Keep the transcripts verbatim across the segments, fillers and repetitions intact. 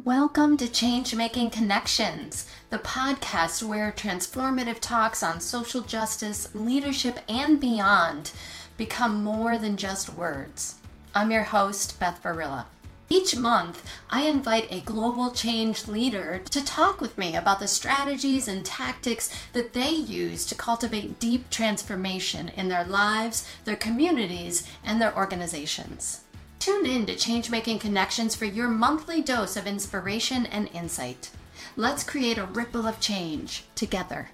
Welcome to Change Making Connections, the podcast where transformative talks on social justice, leadership, and beyond become more than just words. I'm your host, Beth Barilla. Each month, I invite a global change leader to talk with me about the strategies and tactics that they use to cultivate deep transformation in their lives, their communities, and their organizations. Tune in to Change Making Connections for your monthly dose of inspiration and insight. Let's create a ripple of change together.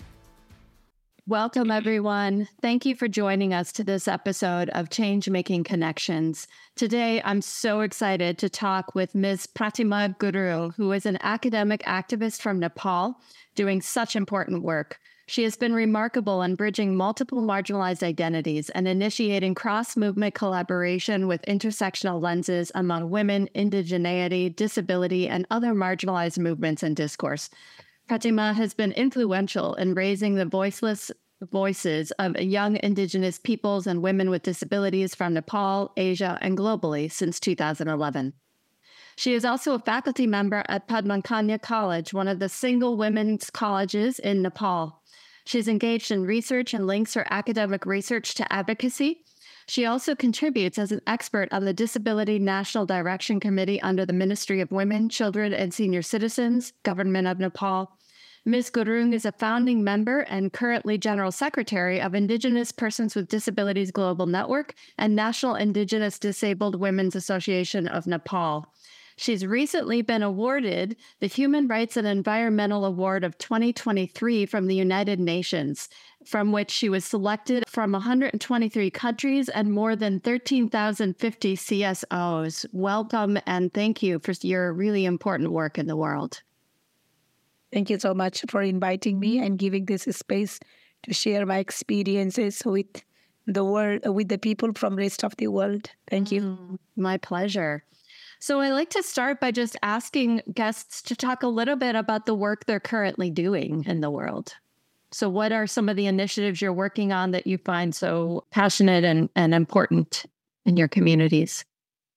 Welcome, everyone. Thank you for joining us to this episode of Change Making Connections. Today, I'm so excited to talk with Miz Pratima Gurung, who is an academic activist from Nepal doing such important work. She has been remarkable in bridging multiple marginalized identities and initiating cross-movement collaboration with intersectional lenses among women, indigeneity, disability, and other marginalized movements and discourse. Pratima has been influential in raising the voiceless voices of young Indigenous peoples and women with disabilities from Nepal, Asia, and globally since two thousand eleven. She is also a faculty member at Padmakanya College, one of the single women's colleges in Nepal. She's engaged in research and links her academic research to advocacy. She also contributes as an expert on the Disability National Direction Committee under the Ministry of Women, Children, and Senior Citizens, Government of Nepal. Miz Gurung is a founding member and currently General Secretary of Indigenous Persons with Disabilities Global Network and National Indigenous Disabled Women's Association of Nepal. She's recently been awarded the Human Rights and Environmental Award of twenty twenty-three from the United Nations, from which she was selected from one hundred twenty-three countries and more than thirteen thousand fifty C S Os. Welcome and thank you for your really important work in the world. Thank you so much for inviting me and giving this space to share my experiences with the world, with the people from the rest of the world. Thank you. Mm, my pleasure. So I like to start by just asking guests to talk a little bit about the work they're currently doing in the world. So what are some of the initiatives you're working on that you find so passionate and, and important in your communities?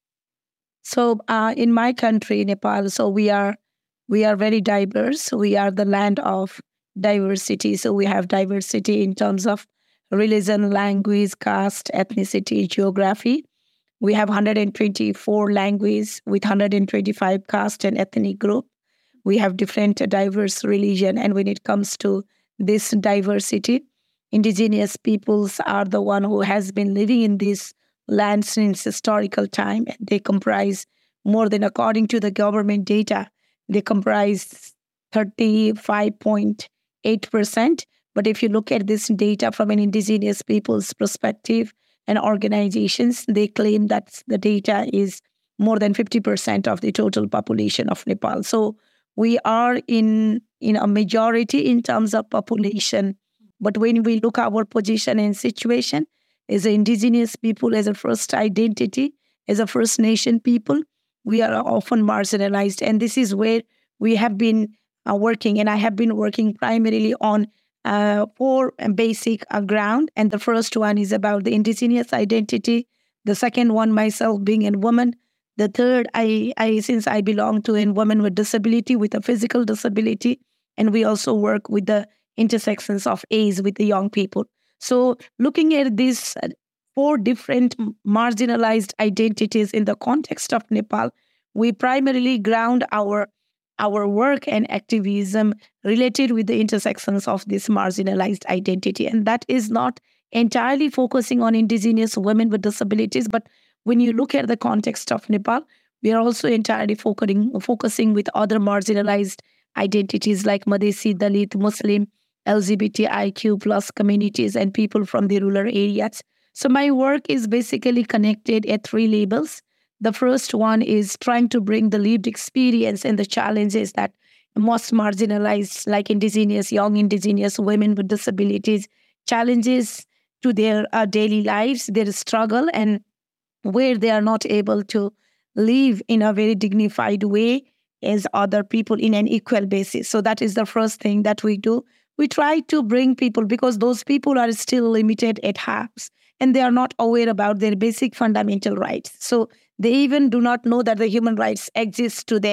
So uh, in my country, Nepal, so we are we are very diverse. We are the land of diversity. So we have diversity in terms of religion, language, caste, ethnicity, geography. We have one hundred twenty-four languages with one hundred twenty-five caste and ethnic group. We have different diverse religion. And when it comes to this diversity, indigenous peoples are the one who has been living in this land since historical time. And they comprise more than, according to the government data, they comprise thirty-five point eight percent. But if you look at this data from an indigenous people's perspective, and organizations, they claim that the data is more than fifty percent of the total population of Nepal. So we are in, in a majority in terms of population. But when we look at our position and situation as an indigenous people, as a first identity, as a First Nation people, we are often marginalized. And this is where we have been uh, working. And I have been working primarily on Uh, four basic uh, ground. And the first one is about the indigenous identity. The second one, myself being a woman. The third, I, I since I belong to a woman with disability, with a physical disability. And we also work with the intersections of age with the young people. So looking at these uh, four different marginalized identities in the context of Nepal, we primarily ground our our work and activism related with the intersections of this marginalized identity. And that is not entirely focusing on indigenous women with disabilities, but when you look at the context of Nepal, we are also entirely focusing, focusing with other marginalized identities like Madhesi, Dalit, Muslim, L G B T I Q plus communities and people from the rural areas. So my work is basically connected at three levels. The first one is trying to bring the lived experience and the challenges that most marginalized, like indigenous, young indigenous women with disabilities, challenges to their uh, daily lives, their struggle, and where they are not able to live in a very dignified way as other people in an equal basis. So that is the first thing that we do. We try to bring people, because those people are still limited at halves and they are not aware about their basic fundamental rights. So they even do not know that the human rights exist to them.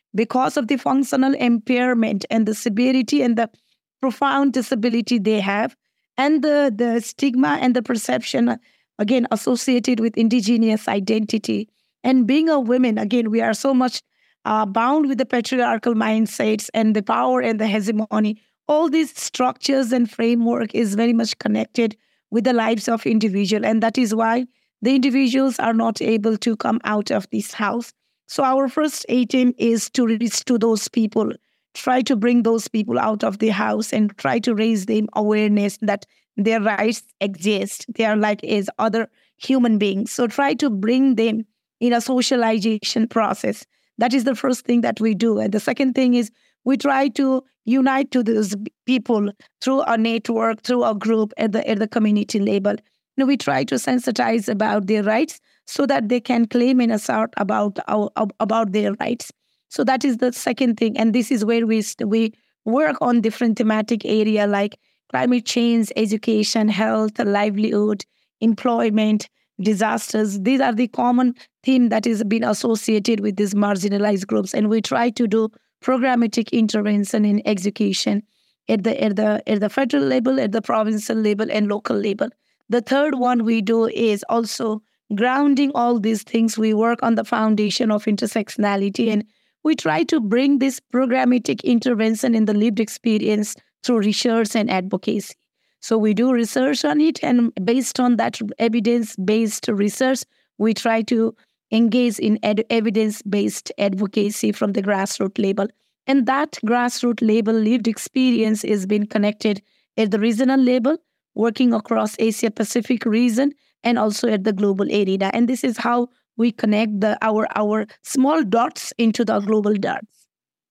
because of the functional impairment and the severity and the profound disability they have, and the, the stigma and the perception, again, associated with indigenous identity. And being a woman, again, we are so much uh, bound with the patriarchal mindsets and the power and the hegemony. All these structures and framework is very much connected with the lives of individual. And that is why the individuals are not able to come out of this house. So our first aim is to reach to those people, try to bring those people out of the house and try to raise them awareness that their rights exist. They are like as other human beings. So try to bring them in a socialization process. That is the first thing that we do. And the second thing is we try to unite to those people through a network, through a group at the at the community level. You know, we try to sensitize about their rights so that they can claim and assert about our, about their rights. So that is the second thing. And this is where we we work on different thematic area like climate change, education, health, livelihood, employment, disasters. These are the common theme that is been associated with these marginalized groups. And we try to do programmatic intervention in education at the at the at the federal level, at the provincial level, and local level. The third one we do is also grounding all these things. We work on the foundation of intersectionality, and we try to bring this programmatic intervention in the lived experience through research and advocacy. So we do research on it, and based on that evidence-based research, we try to engage in ed- evidence-based advocacy from the grassroots level. And that grassroots level lived experience is being connected at the regional level, working across Asia-Pacific region, and also at the global arena. And this is how we connect the our our small dots into the global dots.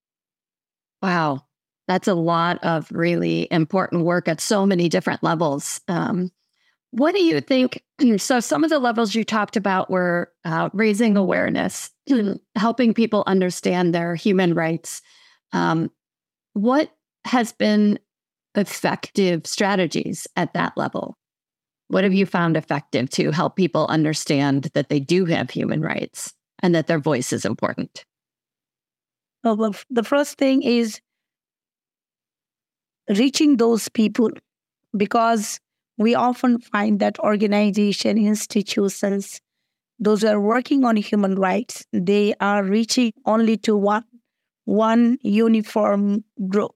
Wow. That's a lot of really important work at so many different levels. Um, what do you think? So some of the levels you talked about were uh, raising awareness, helping people understand their human rights. Um, what has been effective strategies at that level? What have you found effective to help people understand that they do have human rights and that their voice is important? Well, the first thing is reaching those people, because we often find that organization, institutions, those who are working on human rights, they are reaching only to one, one uniform group.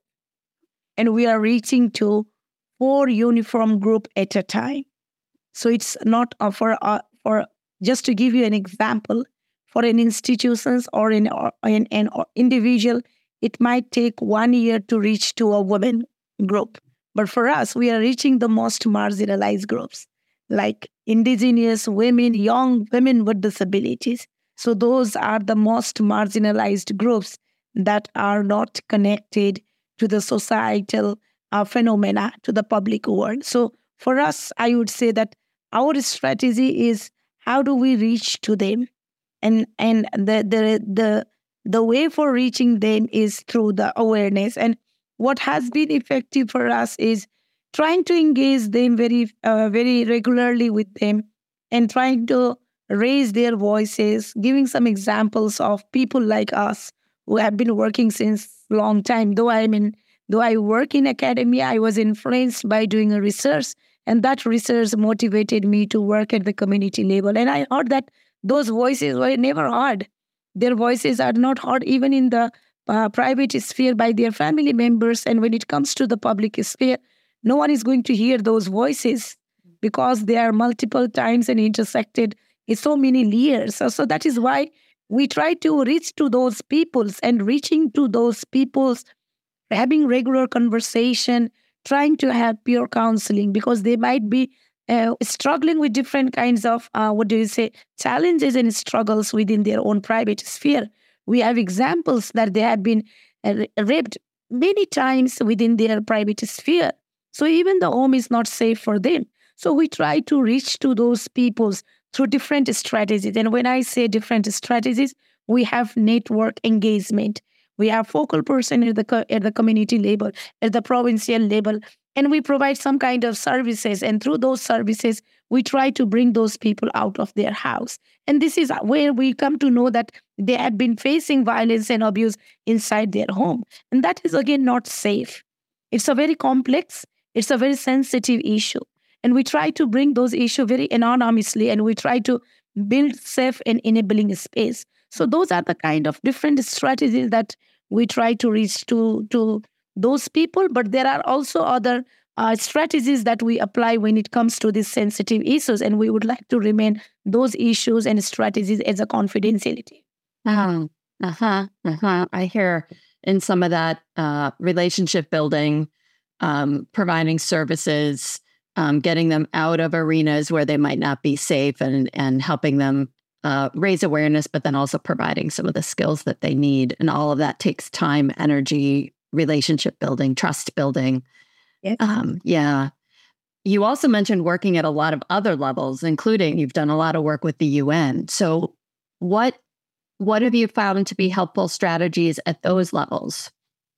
And we are reaching to four uniform group at a time. So it's not uh, for, uh, for just to give you an example, for an institutions or an, or an, an individual, it might take one year to reach to a women group. But for us, we are reaching the most marginalized groups, like indigenous women, young women with disabilities. So those are the most marginalized groups that are not connected to the societal uh, phenomena, to the public world. So for us, I would say that our strategy is how do we reach to them? And and the the the the way for reaching them is through the awareness. And what has been effective for us is trying to engage them very, uh, very regularly with them and trying to raise their voices, giving some examples of people like us who have been working since long time. Though I mean, though I work in academia, I was influenced by doing a research, and that research motivated me to work at the community level. And I heard that those voices were never heard. Their voices are not heard even in the Uh, private sphere by their family members. And when it comes to the public sphere, no one is going to hear those voices because they are multiple times and intersected in so many layers. So, so that is why we try to reach to those peoples, and reaching to those peoples, having regular conversation, trying to have peer counseling, because they might be uh, struggling with different kinds of, uh, what do you say, challenges and struggles within their own private sphere. We have examples that they have been uh, raped many times within their private sphere. So even the home is not safe for them. So we try to reach to those peoples through different strategies. And when I say different strategies, we have network engagement. We have focal person at the, co- at the community level, at the provincial level, and we provide some kind of services. And through those services, we try to bring those people out of their house. And this is where we come to know that they have been facing violence and abuse inside their home. And that is, again, not safe. It's a very complex, it's a very sensitive issue. And we try to bring those issues very anonymously, and we try to build safe and enabling space. So those are the kind of different strategies that we try to reach to, to those people. But there are also other uh, strategies that we apply when it comes to these sensitive issues. And we would like to remain those issues and strategies as a confidentiality. Uh-huh. Uh-huh. Uh-huh. I hear in some of that uh, relationship building, um, providing services, um, getting them out of arenas where they might not be safe, and, and helping them uh, raise awareness, but then also providing some of the skills that they need. And all of that takes time, energy, relationship building, trust building. Yes. Um, yeah. You also mentioned working at a lot of other levels, including you've done a lot of work with the U N. So what what have you found to be helpful strategies at those levels?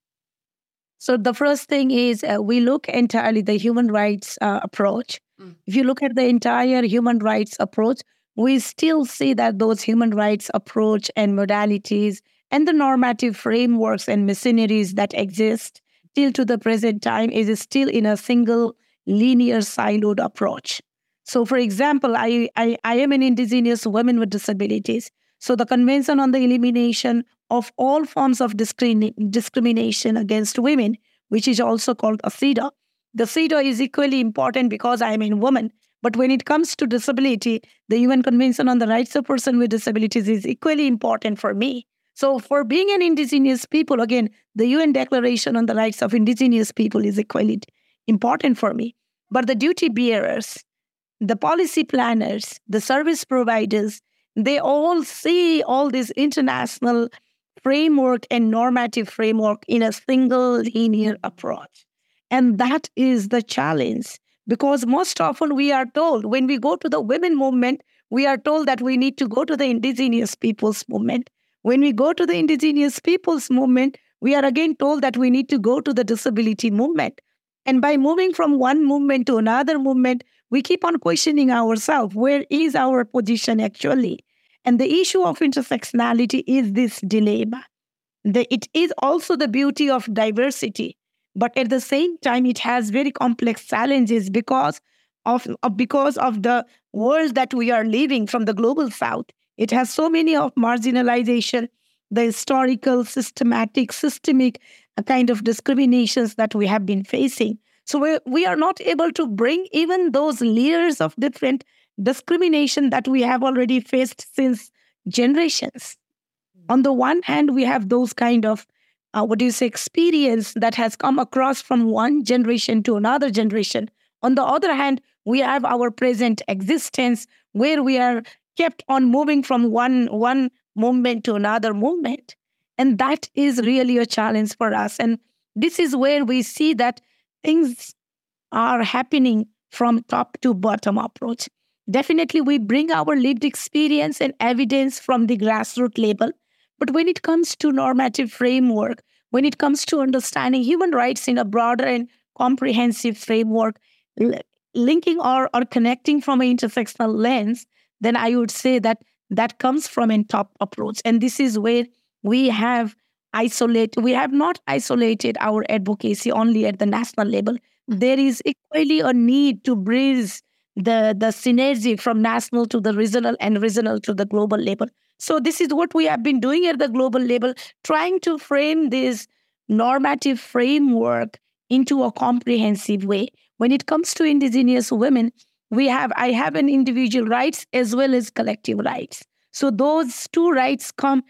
So the first thing is uh, we look entirely the human rights uh, approach. Mm. If you look at the entire human rights approach, we still see that those human rights approach and modalities and the normative frameworks and machineries that exist till to the present time is still in a single linear siloed approach. So for example, I, I, I am an indigenous woman with disabilities. So the Convention on the Elimination of All Forms of discrim- Discrimination Against Women, which is also called a CEDAW. The CEDAW is equally important because I am a woman. But when it comes to disability, the U N Convention on the Rights of Persons with Disabilities is equally important for me. So for being an indigenous people, again, the U N Declaration on the Rights of Indigenous People is equally important for me. But the duty bearers, the policy planners, the service providers, they all see all this international framework and normative framework in a single linear approach. And that is the challenge, because most often we are told when we go to the women movement, we are told that we need to go to the indigenous peoples movement. When we go to the indigenous peoples movement, we are again told that we need to go to the disability movement. And by moving from one movement to another movement, we keep on questioning ourselves, where is our position actually? And the issue of intersectionality is this dilemma. The, it is also the beauty of diversity, but at the same time, it has very complex challenges because of, of because of the world that we are living from the global south. It has so many of marginalization, the historical, systematic, systemic kind of discriminations that we have been facing. So we, we are not able to bring even those layers of different discrimination that we have already faced since generations. On the one hand, we have those kind of, uh, what do you say, experience that has come across from one generation to another generation. On the other hand, we have our present existence where we are kept on moving from one, one movement to another movement. And that is really a challenge for us. And this is where we see that things are happening from top to bottom approach. Definitely, we bring our lived experience and evidence from the grassroots level. But when it comes to normative framework, when it comes to understanding human rights in a broader and comprehensive framework, l- linking or, or connecting from an intersectional lens, then I would say that that comes from a top approach. And this is where we have isolated, we have not isolated our advocacy only at the national level. There is equally a need to bridge the, the synergy from national to the regional and regional to the global level. So this is what we have been doing at the global level, trying to frame this normative framework into a comprehensive way. When it comes to indigenous women, we have I have an individual rights as well as collective rights. So those two rights come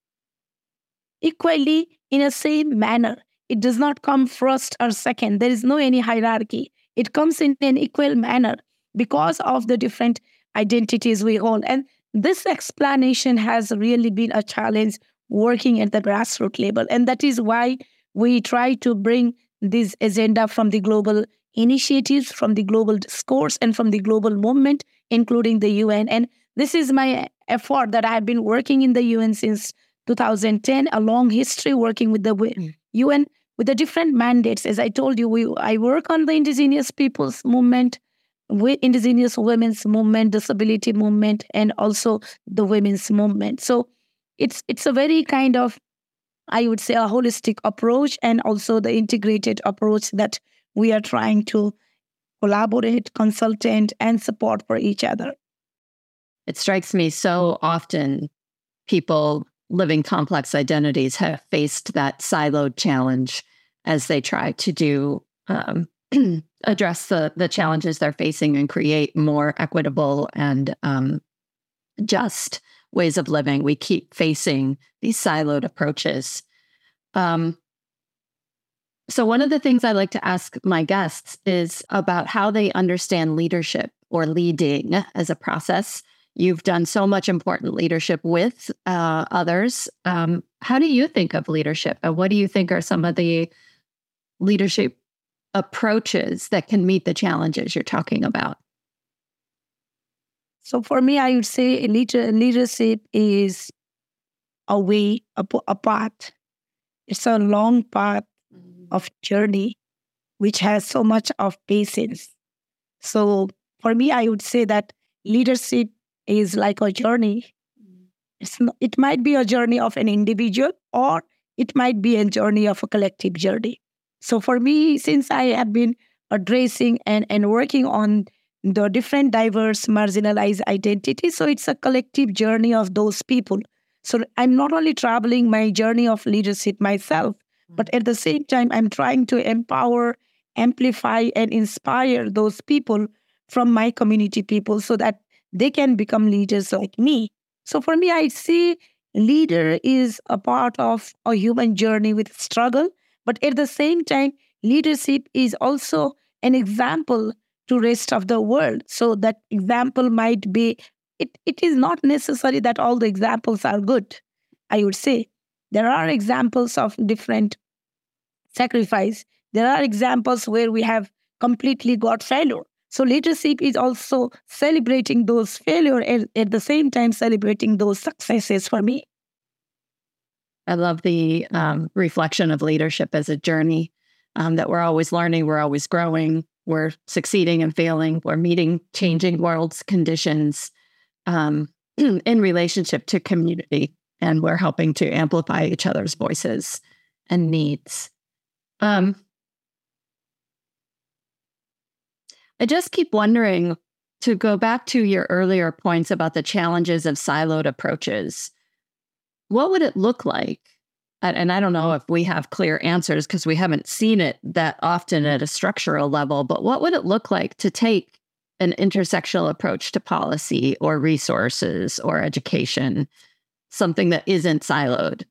equally in a same manner. It does not come first or second. There is no any hierarchy. It comes in an equal manner because of the different identities we hold. And this explanation has really been a challenge working at the grassroots level. And that is why we try to bring this agenda from the global initiatives, from the global discourse, and from the global movement, including the U N. And this is my effort that I have been working in the U N since two thousand ten, a long history working with the mm. U N with the different mandates. As I told you, we I work on the indigenous peoples movement. with indigenous women's movement, disability movement, and also the women's movement. So it's it's a very kind of, I would say, a holistic approach, and also the integrated approach that we are trying to collaborate, consultant, and support for each other. It strikes me so often people living complex identities have faced that siloed challenge as they try to do um, address the the challenges they're facing and create more equitable and um, just ways of living. We keep facing these siloed approaches. Um, so one of the things I like to ask my guests is about how they understand leadership or leading as a process. You've done so much important leadership with uh, others. Um, how do you think of leadership? And what do you think are some of the leadership approaches that can meet the challenges you're talking about? So for me, I would say leader, leadership is a way, a, a path. It's a long path of journey, which has so much of patience. So for me, I would say that leadership is like a journey. It's not, it might be a journey of an individual, or it might be a journey of a collective journey. So for me, since I have been addressing and, and working on the different diverse marginalized identities, so it's a collective journey of those people. So I'm not only traveling my journey of leadership myself, but at the same time, I'm trying to empower, amplify, and inspire those people from my community people so that they can become leaders like me. So for me, I see leader is a part of a human journey with struggle, but at the same time, leadership is also an example to rest of the world. So that example might be, it, it is not necessary that all the examples are good, I would say. There are examples of different sacrifice. There are examples where we have completely got failure. So leadership is also celebrating those failures and at the same time celebrating those successes for me. I love the um, reflection of leadership as a journey, um, that we're always learning, we're always growing, we're succeeding and failing, we're meeting changing world's conditions um, in relationship to community, and we're helping to amplify each other's voices and needs. Um, I just keep wondering, to go back to your earlier points about the challenges of siloed approaches, what would it look like? And I don't know if we have clear answers because we haven't seen it that often at a structural level, but what would it look like to take an intersectional approach to policy or resources or education, something that isn't siloed?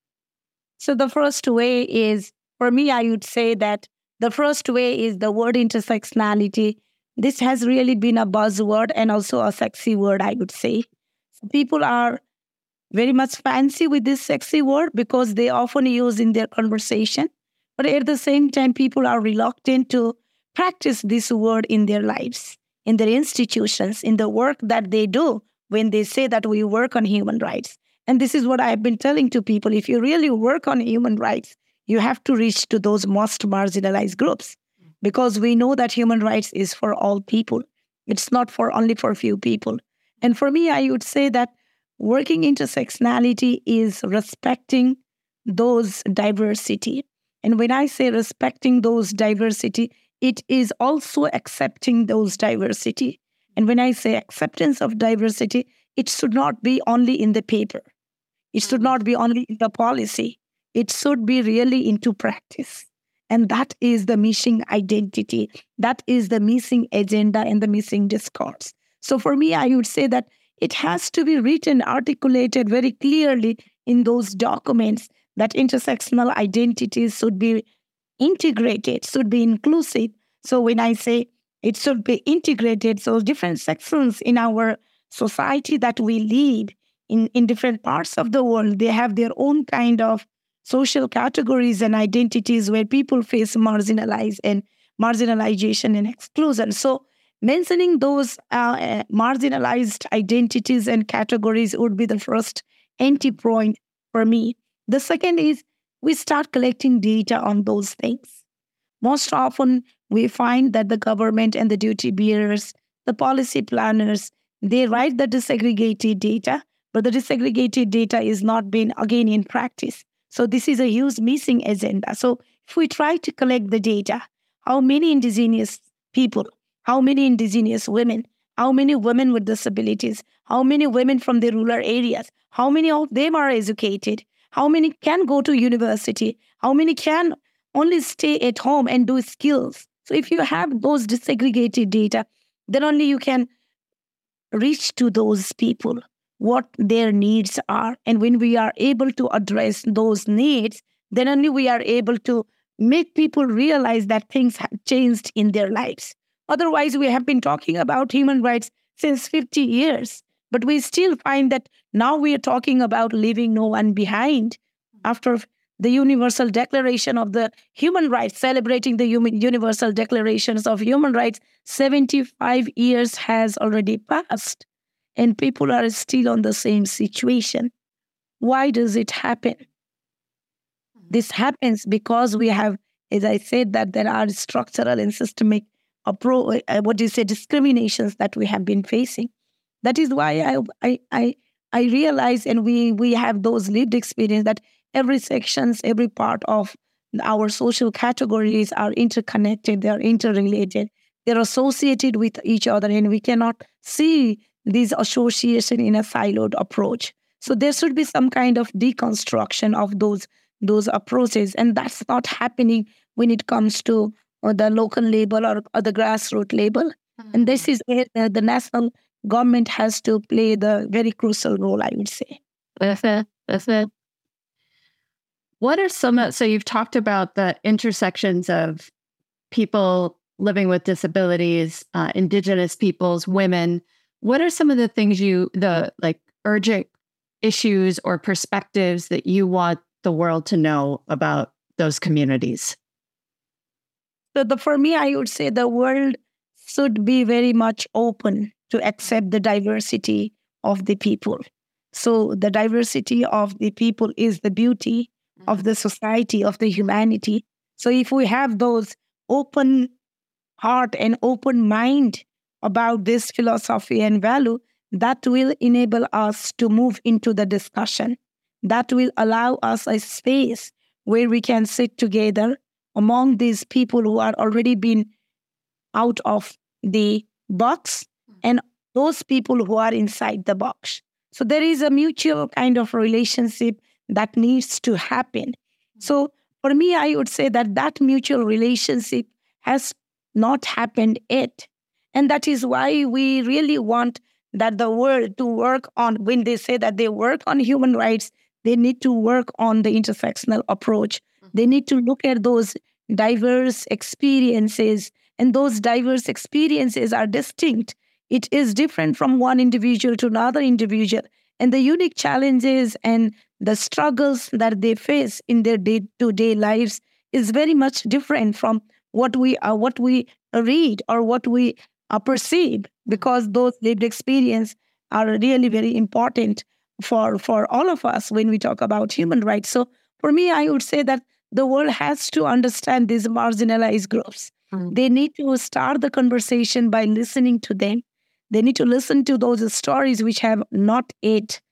So the first way is, for me, I would say that the first way is the word intersectionality. This has really been a buzzword and also a sexy word, I would say. So people are very much fancy with this sexy word because they often use in their conversation. But at the same time, people are reluctant to practice this word in their lives, in their institutions, in the work that they do when they say that we work on human rights. And this is what I've been telling to people. If you really work on human rights, you have to reach to those most marginalized groups, because we know that human rights is for all people. It's not for only for few people. And for me, I would say that working intersectionality is respecting those diversity. And when I say respecting those diversity, it is also accepting those diversity. And when I say acceptance of diversity, it should not be only in the paper. It should not be only in the policy. It should be really into practice. And that is the missing identity. That is the missing agenda and the missing discourse. So for me, I would say that it has to be written, articulated very clearly in those documents that intersectional identities should be integrated, should be inclusive. So when I say it should be integrated, so different sections in our society that we lead in, in different parts of the world, they have their own kind of social categories and identities where people face marginalized and marginalization and exclusion. So mentioning those uh, marginalized identities and categories would be the first entry point for me. The second is we start collecting data on those things. Most often, we find that the government and the duty bearers, the policy planners, they write the disaggregated data, but the disaggregated data is not being, again, in practice. So this is a huge missing agenda. So if we try to collect the data, how many indigenous people, how many indigenous women, how many women with disabilities, how many women from the rural areas, how many of them are educated, how many can go to university, how many can only stay at home and do skills. So if you have those disaggregated data, then only you can reach to those people what their needs are. And when we are able to address those needs, then only we are able to make people realize that things have changed in their lives. Otherwise, we have been talking about human rights since fifty years, but we still find that now we are talking about leaving no one behind. After the Universal Declaration of the Human Rights, celebrating the Universal Declarations of Human Rights, seventy-five years has already passed, and people are still on the same situation. Why does it happen? This happens because we have, as I said, that there are structural and systemic, appro- uh, what do you say, discriminations that we have been facing. That is why I I I, I realize, and we we have those lived experience, that every sections, every part of our social categories are interconnected, they are interrelated, they're associated with each other, and we cannot see this association in a siloed approach. So there should be some kind of deconstruction of those those approaches, and that's not happening when it comes to uh, the local level or, or the grassroots level. Mm-hmm. And this is where the, the national government has to play the very crucial role, I would say. That's it. That's it. What are some, so you've talked about the intersections of people living with disabilities, uh, indigenous peoples, women. What are some of the things you, the like urgent issues or perspectives that you want the world to know about those communities? So the, for me, I would say the world should be very much open to accept the diversity of the people. So the diversity of the people is the beauty of the society, of the humanity. So if we have those open heart and open mind about this philosophy and value, that will enable us to move into the discussion. That will allow us a space where we can sit together among these people who are already been out of the box and those people who are inside the box. So there is a mutual kind of relationship that needs to happen. So for me, I would say that that mutual relationship has not happened yet. And that is why we really want that the world to work on, when they say that they work on human rights, they need to work on the intersectional approach. They need to look at those diverse experiences, and those diverse experiences are distinct. It is different from one individual to another individual. And the unique challenges and the struggles that they face in their day-to-day lives is very much different from what we uh, what we read or what we uh, perceive, because those lived experiences are really very important for, for all of us when we talk about human rights. So for me, I would say that the world has to understand these marginalized groups. Mm. They need to start the conversation by listening to them. They need to listen to those stories which have not yet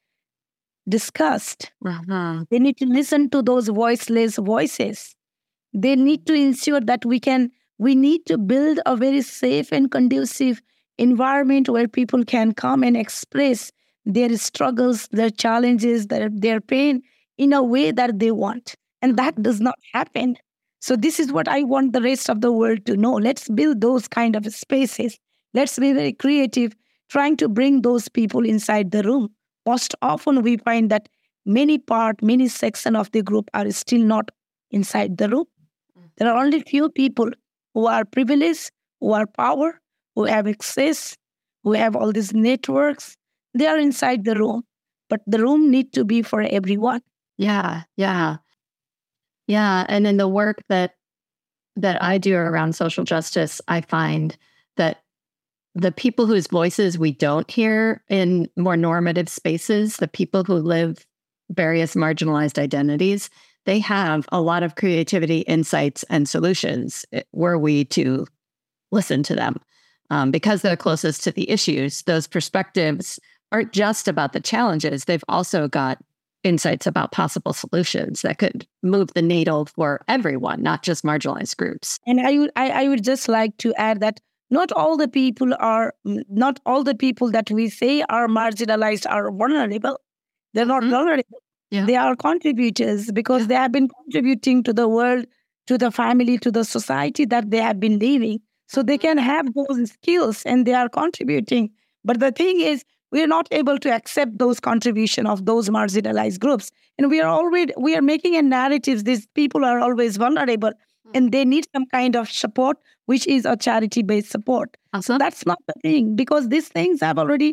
discussed. Uh-huh. They need to listen to those voiceless voices. They need to ensure that we can, we need to build a very safe and conducive environment where people can come and express their struggles, their challenges, their, their pain in a way that they want. And that does not happen. So this is what I want the rest of the world to know. Let's build those kind of spaces. Let's be very creative, trying to bring those people inside the room. Most often we find that many part, many section of the group are still not inside the room. There are only few people who are privileged, who are power, who have access, who have all these networks. They are inside the room, but the room need to be for everyone. Yeah, yeah. Yeah, and in the work that that I do around social justice, I find that the people whose voices we don't hear in more normative spaces, the people who live various marginalized identities, they have a lot of creativity, insights, and solutions were we to listen to them. Um, because they're closest to the issues, those perspectives aren't just about the challenges. They've also got insights about possible solutions that could move the needle for everyone, not just marginalized groups. And I would, I, I would just like to add that not all the people are, not all the people that we say are marginalized are vulnerable. They're not mm-hmm. vulnerable. Yeah. They are contributors because yeah. they have been contributing to the world, to the family, to the society that they have been living. So they can have those skills and they are contributing. But the thing is, we are not able to accept those contributions of those marginalized groups. And we are already, we are making a narrative, these people are always vulnerable and they need some kind of support, which is a charity-based support. Awesome. So that's not the thing, because these things have already,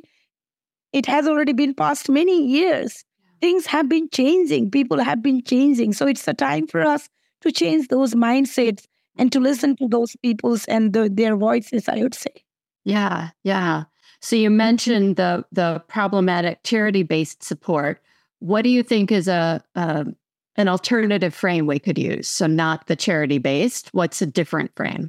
it has already been past many years. Things have been changing. People have been changing. So it's a time for us to change those mindsets and to listen to those people's and the, their voices, I would say. Yeah, yeah. So you mentioned the the problematic charity-based support. What do you think is a, a an alternative frame we could use? So not the charity-based. What's a different frame?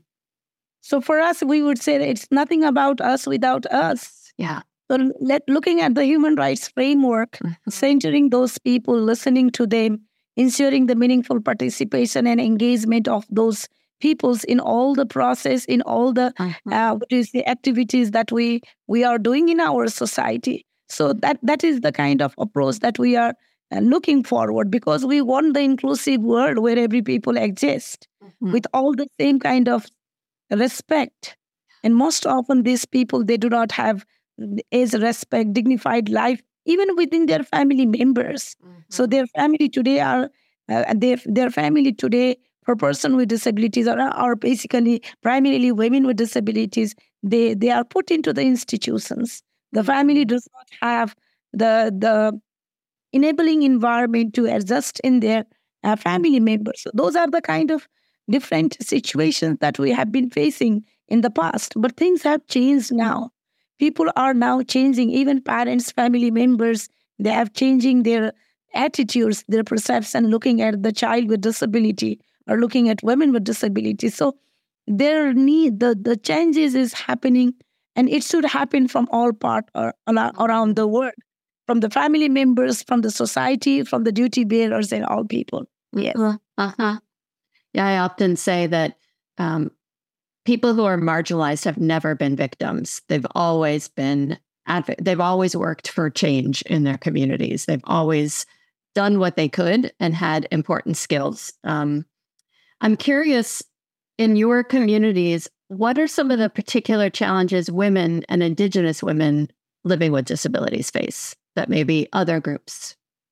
So for us, we would say that it's nothing about us without us. Yeah. So let, looking at the human rights framework, mm-hmm. centering those people, listening to them, ensuring the meaningful participation and engagement of those peoples in all the process, in all the uh-huh. uh, what is the activities that we we are doing in our society. So that that is the kind of approach that we are uh, looking forward, because we want the inclusive world where every people exist uh-huh. with all the same kind of respect. And most often these people, they do not have as respect, dignified life, even within their family members. Uh-huh. So their family today are uh, their their family today. For person with disabilities or are basically primarily women with disabilities, they, they are put into the institutions. The family does not have the, the enabling environment to adjust in their uh, family members. So those are the kind of different situations that we have been facing in the past. But things have changed now. People are now changing, even parents, family members, they have changing their attitudes, their perception, looking at the child with disability, or looking at women with disabilities. So their need, the, the changes is happening, and it should happen from all parts or, around the world, from the family members, from the society, from the duty bearers, and all people. Yes. Uh-huh. Uh-huh. Yeah, I often say that um, people who are marginalized have never been victims. They've always been, adv- they've always worked for change in their communities. They've always done what they could and had important skills. Um, I'm curious, in your communities, what are some of the particular challenges women and Indigenous women living with disabilities face that maybe other groups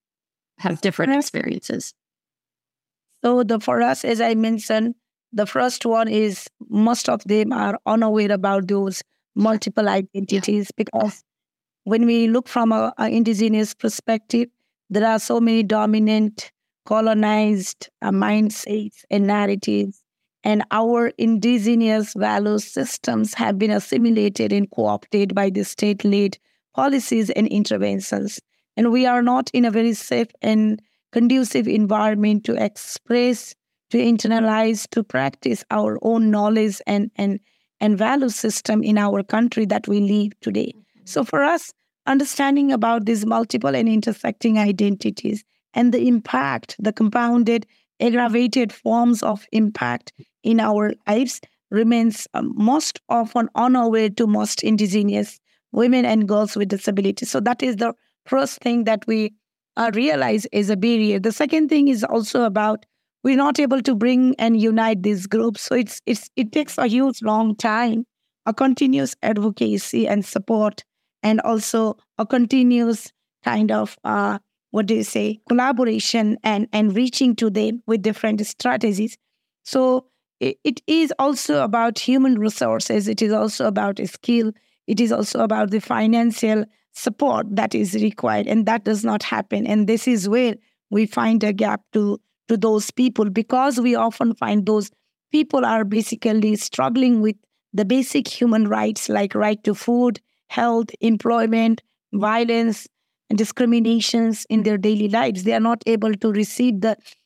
have different experiences? So the for us, as I mentioned, the first one is most of them are unaware about those multiple identities, yeah. because when we look from an Indigenous perspective, there are so many dominant colonized uh, mindsets and narratives, and our indigenous value systems have been assimilated and co-opted by the state-led policies and interventions. And we are not in a very safe and conducive environment to express, to internalize, to practice our own knowledge and, and, and value system in our country that we live today. Mm-hmm. So for us, understanding about these multiple and intersecting identities and the impact, the compounded, aggravated forms of impact in our lives remains um, most often unaware to most Indigenous women and girls with disabilities. So that is the first thing that we uh, realize is a barrier. The second thing is also about we're not able to bring and unite these groups. So it's it's it takes a huge long time, a continuous advocacy and support, and also a continuous kind of uh, what do you say, collaboration and, and reaching to them with different strategies. So it, it is also about human resources. It is also about skill. It is also about the financial support that is required. And that does not happen. And this is where we find a gap to, to those people, because we often find those people are basically struggling with the basic human rights like right to food, health, employment, violence, and discriminations in their daily lives. They are not able to receive the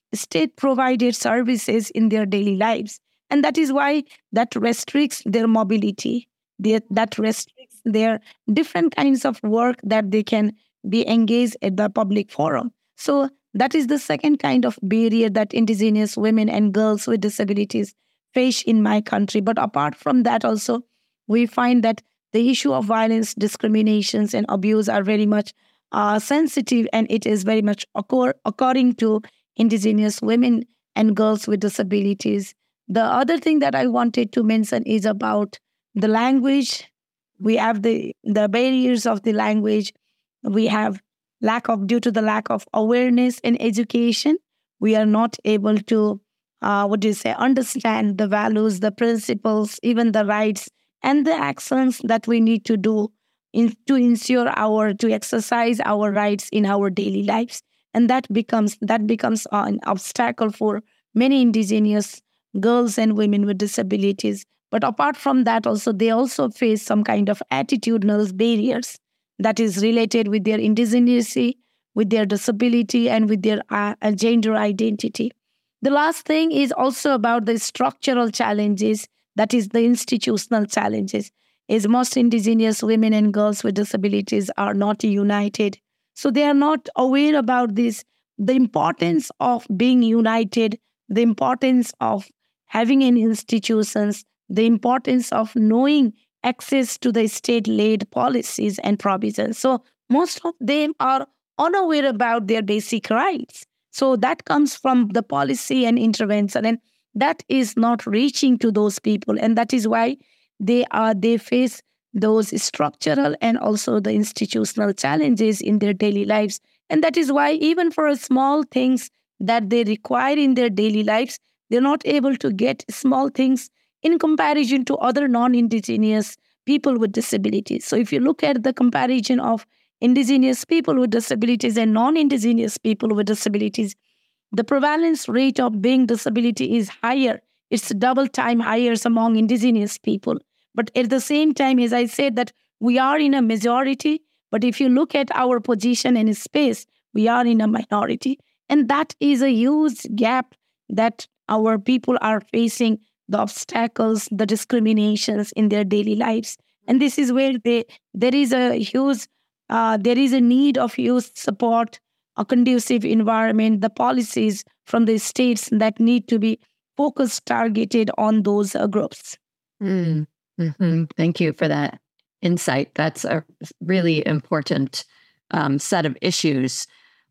state-provided services in their daily lives. And that is why that restricts their mobility. They, that restricts their different kinds of work that they can be engaged at the public forum. So that is the second kind of barrier that indigenous women and girls with disabilities face in my country. But apart from that also, we find that the issue of violence, discriminations, and abuse are very much uh, sensitive, and it is very much occur- according to indigenous women and girls with disabilities. The other thing that I wanted to mention is about the language. We have the, the barriers of the language. We have lack of, due to the lack of awareness and education, we are not able to, uh, what do you say, understand the values, the principles, even the rights and the actions that we need to do in, to ensure our, to exercise our rights in our daily lives. And that becomes, that becomes an obstacle for many indigenous girls and women with disabilities. But apart from that also, they also face some kind of attitudinal barriers that is related with their indigeneity, with their disability, and with their uh, gender identity. The last thing is also about the structural challenges, that is the institutional challenges, is most indigenous women and girls with disabilities are not united. So they are not aware about this, the importance of being united, the importance of having an institutions, the importance of knowing access to the state-led policies and provisions. So most of them are unaware about their basic rights. So that comes from the policy and intervention, and that is not reaching to those people. And that is why they are they face those structural and also the institutional challenges in their daily lives. And that is why even for small things that they require in their daily lives, they're not able to get small things in comparison to other non-indigenous people with disabilities. So if you look at the comparison of indigenous people with disabilities and non-indigenous people with disabilities, the prevalence rate of being disability is higher. It's double time higher among indigenous people. But at the same time, as I said, that we are in a majority, but if you look at our position in space, we are in a minority. And that is a huge gap that our people are facing, the obstacles, the discriminations in their daily lives. And this is where they, there is a huge, uh, there is a need of huge support, a conducive environment, the policies from the states that need to be focused, targeted on those uh, groups. Mm. Mm-hmm. Thank you for that insight. That's a really important um, set of issues.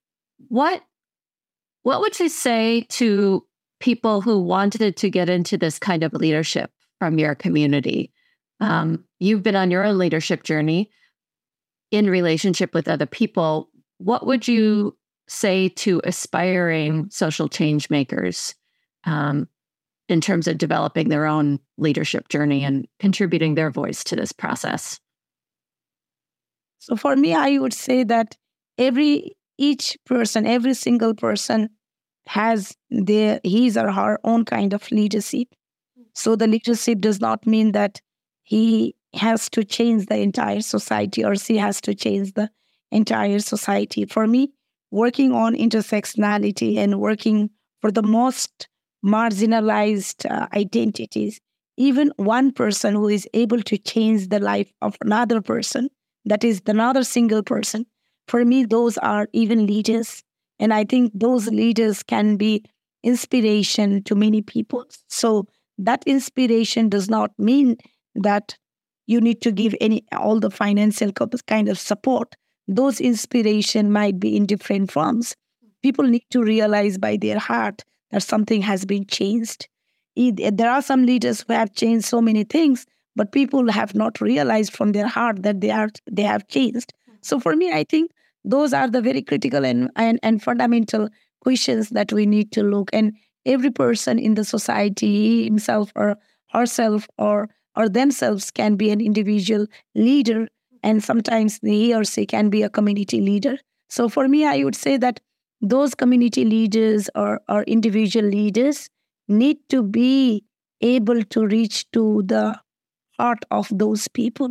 What, what would you say to people who wanted to get into this kind of leadership from your community? Um, you've been on your own leadership journey in relationship with other people. What would you say to aspiring social change makers um, in terms of developing their own leadership journey and contributing their voice to this process? So for me, I would say that every, each person, every single person has their, his or her own kind of leadership. So the leadership does not mean that he has to change the entire society or she has to change the entire society. For me, working on intersectionality and working for the most marginalized uh, identities, even one person who is able to change the life of another person, that is another single person, for me, those are even leaders. And I think those leaders can be inspiration to many people. So that inspiration does not mean that you need to give any all the financial kind of support. Those inspiration might be in different forms. People need to realize by their heart that something has been changed. There are some leaders who have changed so many things, but people have not realized from their heart that they are they have changed. So for me, I think those are the very critical and, and, and fundamental questions that we need to look. And every person in the society, himself or herself or, or themselves, can be an individual leader. And sometimes he or she can be a community leader. So for me, I would say that those community leaders or, or individual leaders need to be able to reach to the heart of those people.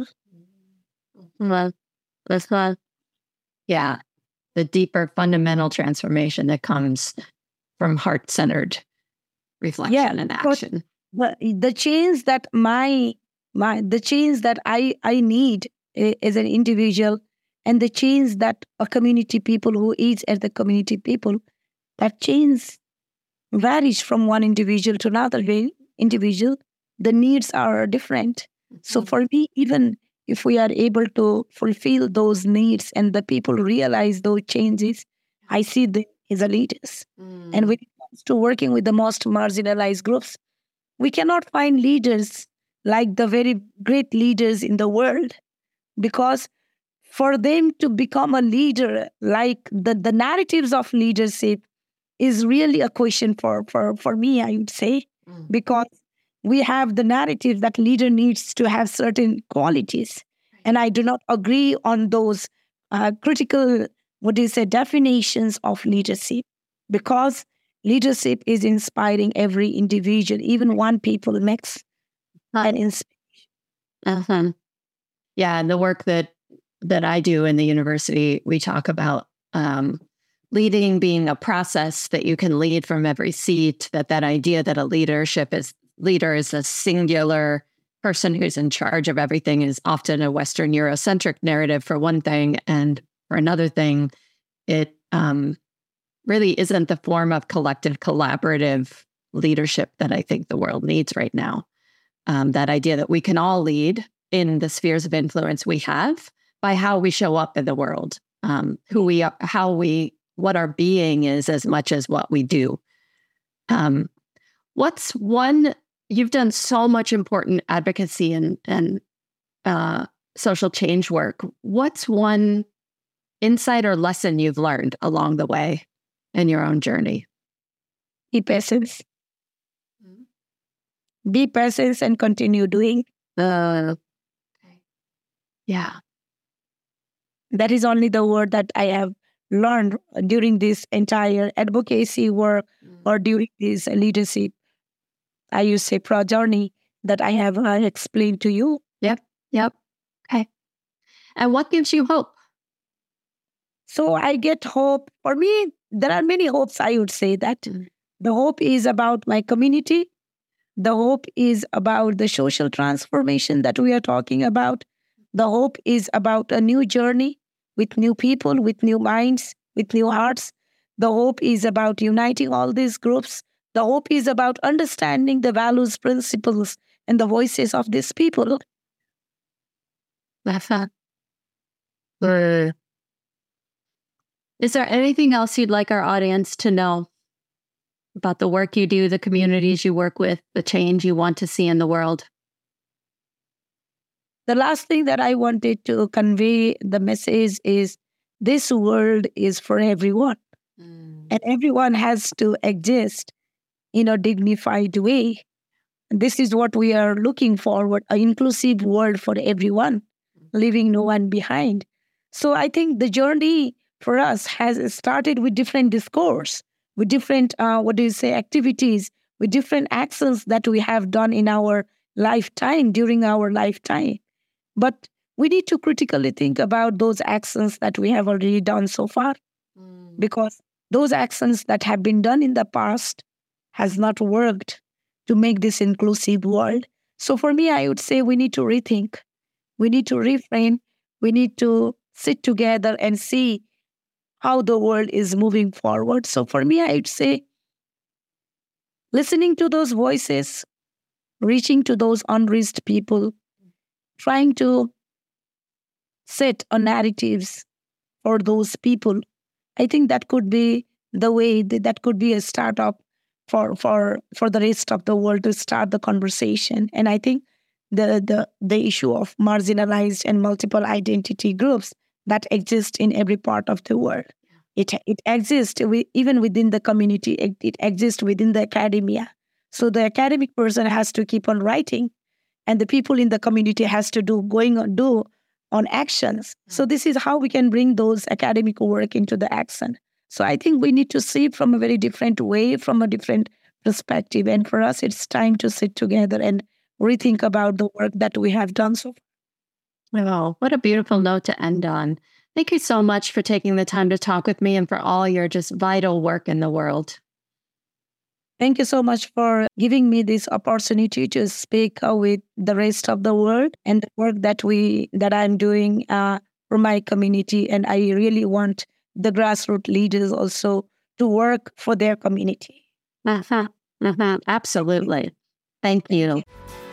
Well, that's not, yeah, the deeper fundamental transformation that comes from heart-centered reflection Yeah, and because action. the, the change that my my the change that I I need eh, as an individual, and the change that a community people who is as the community people, that change varies from one individual to another way- individual. The needs are different. So Mhm. for me, even if we are able to fulfill those needs and the people realize those changes, I see them as a leaders. And Mm. when it comes to working with the most marginalized groups, we cannot find leaders like the very great leaders in the world, because for them to become a leader, like the, the narratives of leadership is really a question for, for, for me, I would say, Mm. because we have the narrative that leader needs to have certain qualities. And I do not agree on those uh, critical, what do you say, definitions of leadership, because leadership is inspiring every individual, even one people makes an inspiration. Uh-huh. Yeah, and the work that that I do in the university, we talk about um, leading being a process that you can lead from every seat. That that idea that a leadership is leader is a singular person who's in charge of everything is often a Western Eurocentric narrative for one thing, and for another thing, it um, really isn't the form of collective, collaborative leadership that I think the world needs right now. Um, that idea that we can all lead in the spheres of influence we have by how we show up in the world, um, who we are, how we, what our being is as much as what we do. Um, what's one, you've done so much important advocacy and, and uh, social change work. What's one insight or lesson you've learned along the way in your own journey? Be patient. Be patient and continue doing. Uh, yeah. That is only the word that I have learned during this entire advocacy work or during this leadership, I use say, pro journey that I have uh, explained to you. Yep. Yep. Okay. And what gives you hope? So I get hope. For me, there are many hopes, I would say that. Mm. The hope is about my community. The hope is about the social transformation that we are talking about. The hope is about a new journey with new people, with new minds, with new hearts. The hope is about uniting all these groups. The hope is about understanding the values, principles, and the voices of these people. That's uh, Is there anything else you'd like our audience to know about the work you do, the communities you work with, the change you want to see in the world? The last thing that I wanted to convey the message is this world is for everyone. Mm. And everyone has to exist in a dignified way. This is what we are looking forward, an inclusive world for everyone, leaving no one behind. So I think the journey for us has started with different discourse, with different, uh, what do you say, activities, with different actions that we have done in our lifetime, during our lifetime. But we need to critically think about those actions that we have already done so far, mm. because those actions that have been done in the past has not worked to make this inclusive world. So for me, I would say we need to rethink. We need to reframe. We need to sit together and see how the world is moving forward. So for me, I would say listening to those voices, reaching to those unreached people, trying to set a narratives for those people. I think that could be the way, that, that could be a startup for, for, for the rest of the world to start the conversation. And I think the, the, the issue of marginalized and multiple identity groups that exist in every part of the world. It, it exists we, even within the community. It, it exists within the academia. So the academic person has to keep on writing, and the people in the community has to do going on do on actions. So this is how we can bring those academic work into the action. So I think we need to see it from a very different way, from a different perspective. And for us, it's time to sit together and rethink about the work that we have done so far. Oh, what a beautiful note to end on. Thank you so much for taking the time to talk with me and for all your just vital work in the world. Thank you so much for giving me this opportunity to speak uh, with the rest of the world and the work that we that I'm doing uh, for my community. And I really want the grassroots leaders also to work for their community. Uh-huh. Uh-huh. Absolutely. Thank you.